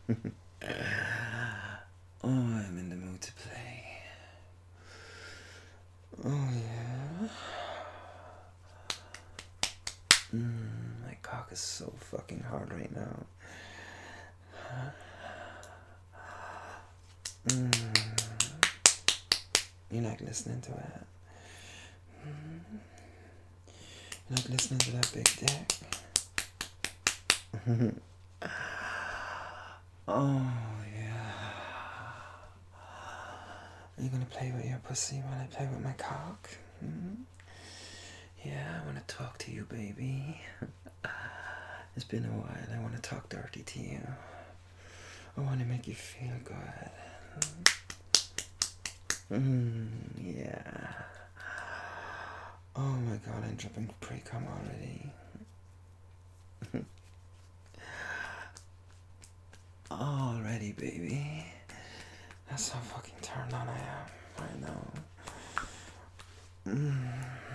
Oh, I'm in the mood to play. Oh, yeah. My cock is so fucking hard right now. You're not listening to it. You're not listening to that big dick. Oh, yeah. Are you gonna play with your pussy while I play with my cock? Yeah, I wanna talk to you, baby. It's been a while. I wanna talk dirty to you. I wanna make you feel good. Yeah. Oh my god, I'm dripping pre-cum already. Already, baby. That's how fucking turned on I am right now.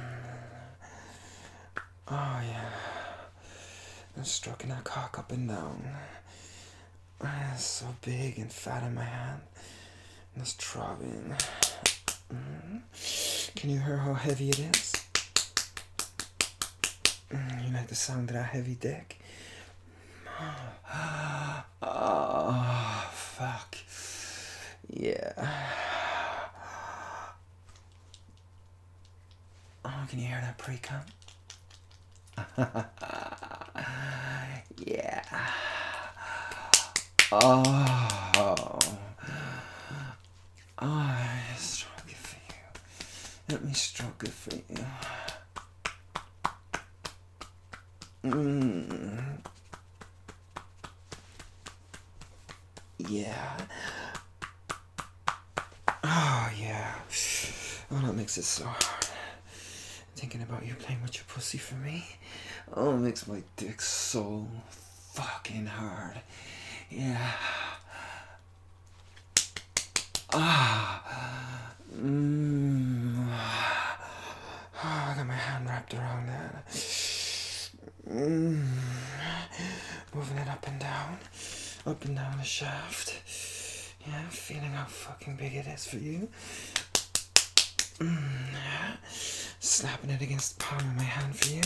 Oh yeah. I'm stroking that cock up and down. It's so big and fat in my hand. And it's throbbing. Can you hear how heavy it is? You like the sound of that heavy dick? Oh, fuck. Yeah. Oh, can you hear that pre-cum? Yeah. Oh. I stroke it for you. Let me stroke it for you. Yeah. Oh, yeah. Oh, that makes it so hard. Thinking about you playing with your pussy for me. Oh, it makes my dick so fucking hard. Yeah. I got my hand wrapped around that. Moving it up and down the shaft. Yeah, feeling how fucking big it is for you. Slapping it against the palm of my hand for you.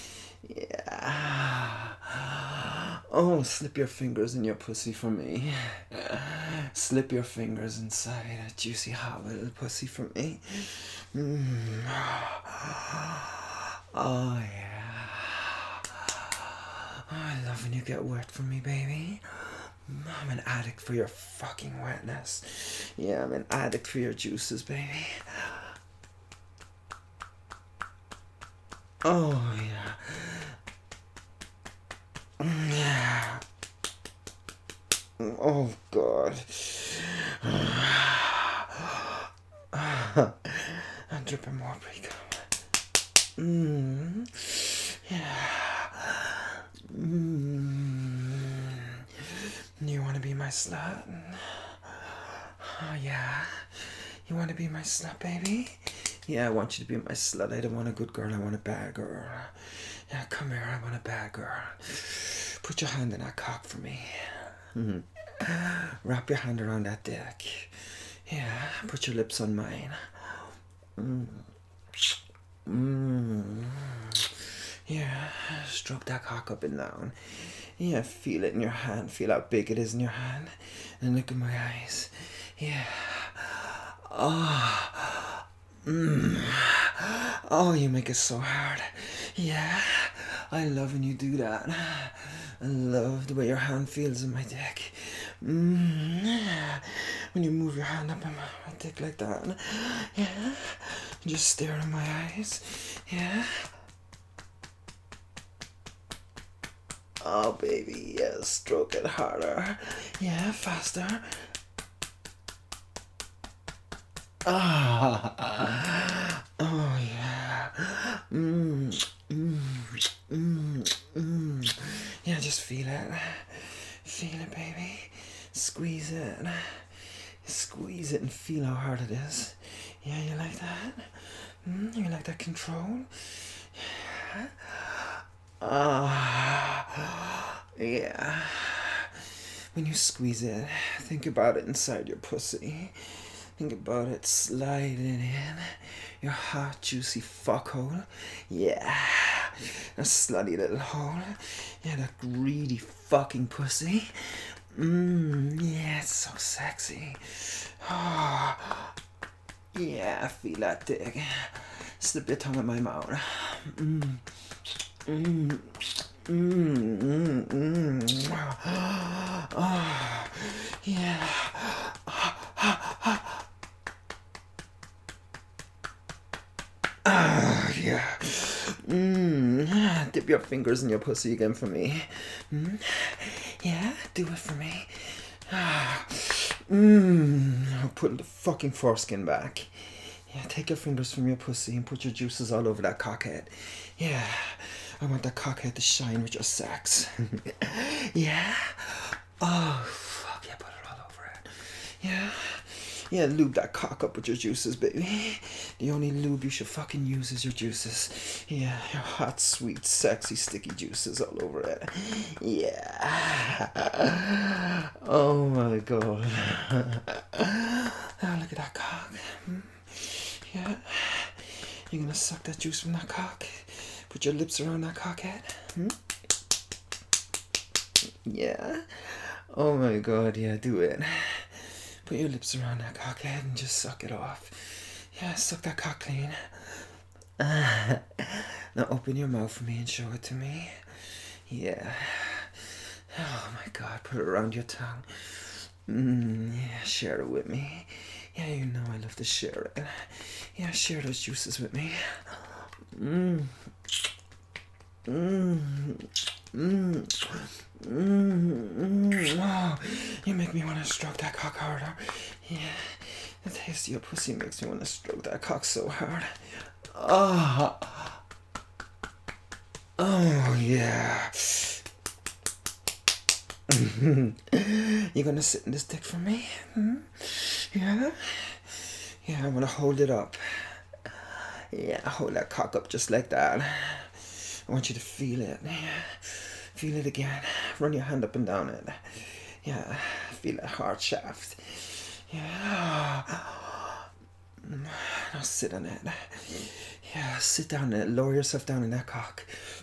Yeah. Oh, slip your fingers in your pussy for me. Slip your fingers inside a juicy hot little pussy for me. Oh yeah. Oh, I love when you get wet for me, baby. I'm an addict for your fucking wetness. Yeah, I'm an addict for your juices, baby. Oh yeah. Yeah. Oh god. I'm dripping more pre-cum. Yeah. You wanna be my slut? Oh yeah. You wanna be my slut, baby? Yeah, I want you to be my slut. I don't want a good girl, I want a bad girl. Yeah, come here, I want a bad girl. Put your hand in that cock for me. Wrap your hand around that dick. Yeah, put your lips on mine. Yeah, stroke that cock up and down. Yeah, feel it in your hand. Feel how big it is in your hand. And look in my eyes. Yeah. Oh. Oh, you make it so hard. Yeah. I love when you do that. I love the way your hand feels in my dick. When you move your hand up in my dick like that. Yeah. Just stare in my eyes. Yeah. Oh, baby, yeah, stroke it harder. Yeah, faster. Ah, oh yeah. Yeah, just feel it. Feel it, baby. Squeeze it. Squeeze it and feel how hard it is. Yeah, you like that? You like that control? Yeah. Ah, yeah. when you squeeze it, think about it inside your pussy. Think about it sliding in your hot, juicy fuckhole. Yeah, a slutty little hole. Yeah, that greedy fucking pussy. Yeah, it's so sexy. Oh, yeah, I feel that dick. Slip your tongue in my mouth. Oh, yeah. Yeah. Dip your fingers in your pussy again for me. Yeah, do it for me. Put the fucking foreskin back. Yeah, take your fingers from your pussy and put your juices all over that cockhead. Yeah, I want that cockhead to shine with your sex. Yeah? Oh, fuck yeah, put it all over it. Yeah? Yeah, lube that cock up with your juices, baby. The only lube you should fucking use is your juices. Yeah, your hot, sweet, sexy, sticky juices all over it. Yeah. Oh my god. Oh, look at that cock. Yeah. You're gonna suck that juice from that cock. Put your lips around that cockhead. Yeah. Oh my god, yeah, do it. Put your lips around that cockhead and just suck it off. Yeah, suck that cock clean. Now open your mouth for me and show it to me. Yeah. Oh my god, put it around your tongue. Yeah, share it with me. Yeah, you know I love to share it. Yeah, share those juices with me. Oh, you make me want to stroke that cock harder. Yeah, the taste of your pussy makes me want to stroke that cock so hard. Oh yeah. You gonna sit in this dick for me? Yeah? Yeah, I wanna hold it up. Yeah, hold that cock up just like that. I want you to feel it. Yeah. Feel it again. Run your hand up and down it. Yeah, feel that heart shaft. Yeah. Now sit on it. Yeah, sit down and lower yourself down in that cock.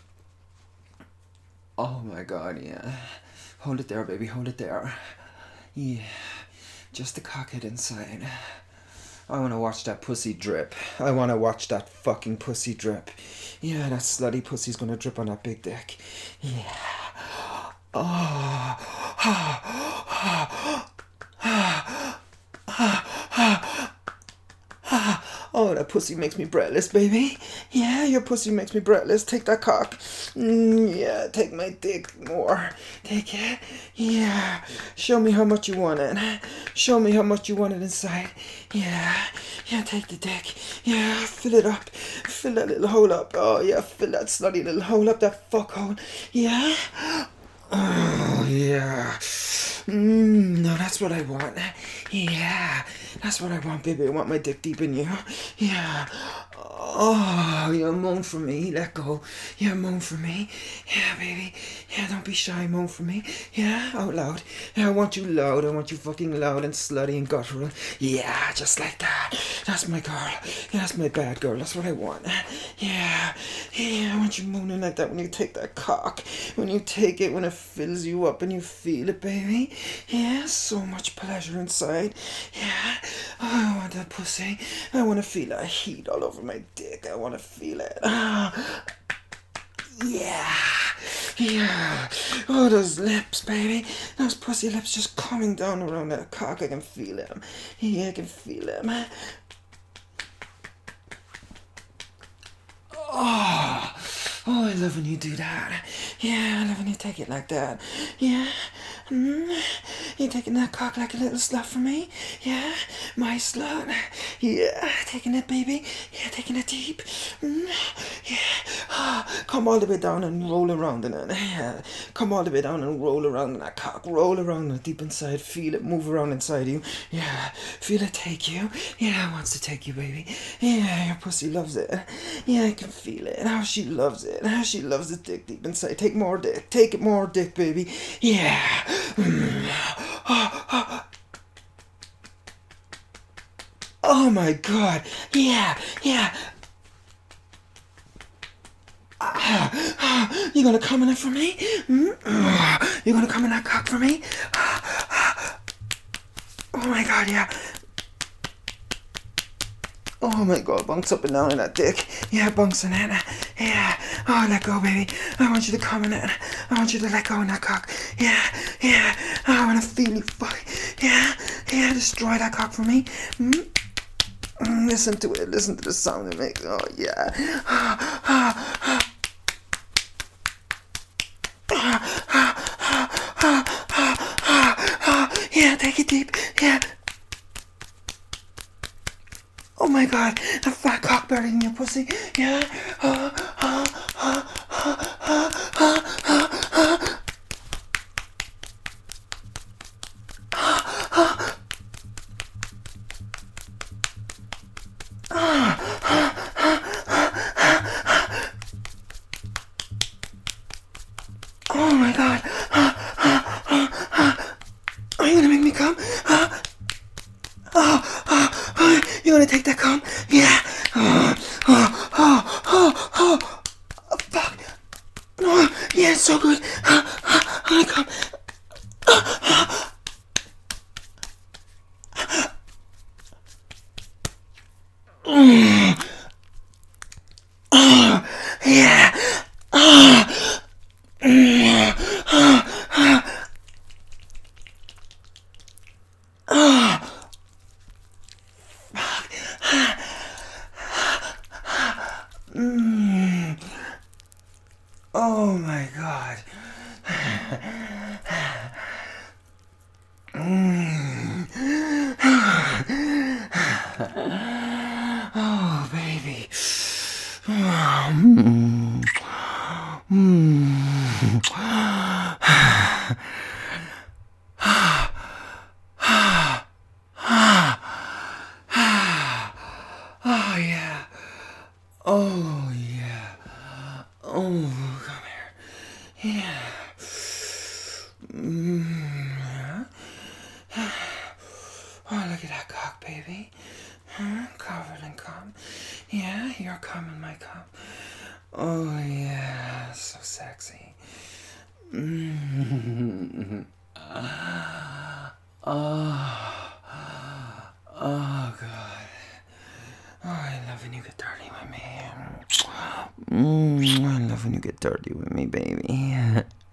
Oh my god, yeah. Hold it there, baby, hold it there. Yeah, just the cockhead inside. I want to watch that pussy drip. I want to watch that fucking pussy drip. Yeah, that slutty pussy's gonna drip on that big dick. Yeah. Oh, that pussy makes me breathless, baby. Yeah, your pussy makes me breathless. Take that cock. Yeah, take my dick more. Take it. Yeah. Show me how much you want it. Show me how much you want it inside. Yeah. Yeah, take the dick. Yeah, fill it up. Fill that little hole up. Oh, yeah, fill that slutty little hole up. That fuck hole. Yeah. Oh, yeah. No, that's what I want. Yeah, that's what I want, baby. I want my dick deep in you. Yeah. Oh, you moan for me. Let go. Yeah, moan for me. Yeah, baby. Yeah, don't be shy. Moan for me. Yeah, out loud. Yeah, I want you loud. I want you fucking loud and slutty and guttural. Yeah, just like that. That's my girl. Yeah, that's my bad girl. That's what I want. Yeah. Yeah, I want you moaning like that when you take that cock. When you take it, when it fills you up and you feel it, baby. Yeah, so much pleasure inside. Yeah. Oh, I want that pussy. I want to feel that heat all over my dick. I want to feel it. Yeah. Yeah. Oh, those lips, baby. Those pussy lips just coming down around that cock. I can feel them. Yeah, I can feel them. Oh, I love when you do that. Yeah, I love when you take it like that. Yeah. You taking that cock like a little slut for me? Yeah, my slut. Yeah, taking it, baby. Yeah, taking it deep. Yeah. Come all the way down and roll around in it. Yeah. Come all the way down and roll around in that cock. Roll around in it deep inside. Feel it move around inside you. Yeah. Feel it take you. Yeah, it wants to take you, baby. Yeah, your pussy loves it. Yeah, I can feel it. How she loves it. How she loves the dick deep inside. Take more dick. Take it more dick, baby. Yeah. Oh my god. Yeah, yeah. You gonna come in it for me? You gonna come in that cock for me? Oh my god, yeah. Oh my god, bunks up and down in that dick. Yeah, bunks in it. Yeah. Oh, let go, baby. I want you to come in it. I want you to let go in that cock. Yeah, yeah. I wanna feel you fuck. Yeah, yeah. Destroy that cock for me. Listen to it. Listen to the sound it makes. Oh yeah. Yeah, take it deep. Yeah. Oh my god, the fat cock buried in your pussy. Yeah. Oh my god. Are you gonna make me come? You gonna take that cum? Yeah. Fuck. Yeah, it's so good. I'm gonna come. Yeah. Oh my god. Oh baby. Oh yeah. Oh yeah. Oh, come here. Yeah. Oh, look at that cock, baby. Covered in cum. Yeah, you're cum in my cup. Oh yeah, so sexy. Oh god. Oh, I love when you get dirty with me. I love when you get dirty with me, baby.